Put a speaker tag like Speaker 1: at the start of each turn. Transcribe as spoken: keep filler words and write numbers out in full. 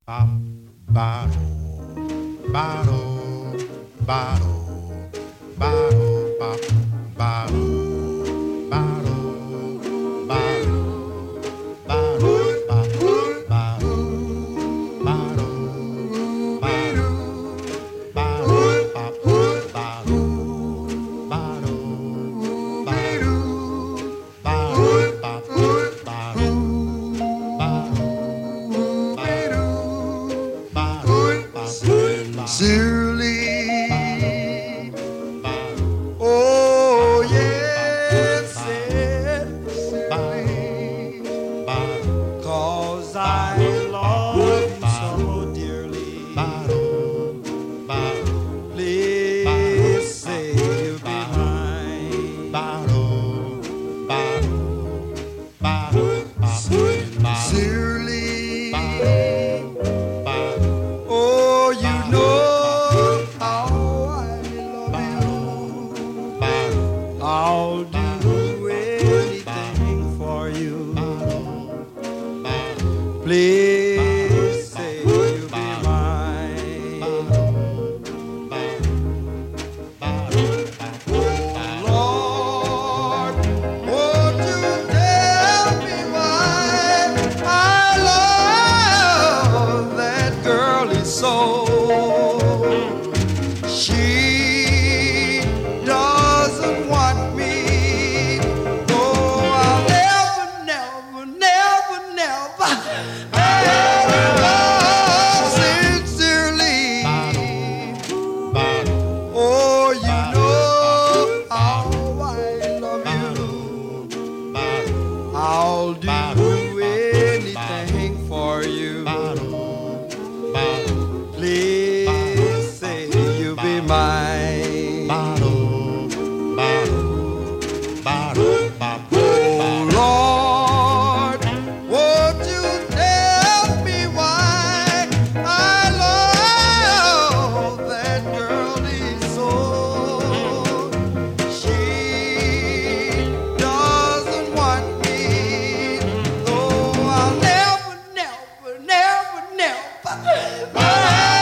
Speaker 1: Bop, bottle, bottle, bottle, bottle, bop, bottle, bottle, bottle, bottle, bop, bottle, bottle, bottle, bottle, bop, bottle, bottle, bottle, bop, bottle. Sincerely, oh yes, sincerely, 'cause I love you so dearly. Please say you'll be mine. Sincerely, oh you know how I love you. I'll do anything for you. Please say you'll be mine. Lord, won't you tell me why I love that girl is so? She doesn't want me. Oh, I'll never, never, never, never, never love sincerely. Oh, you know how I love you. I'll do anything for you. Please say you'll be mine. Oh Lord, won't you tell me why I love that girl is so? She doesn't want me, though I'll never, never, never, never.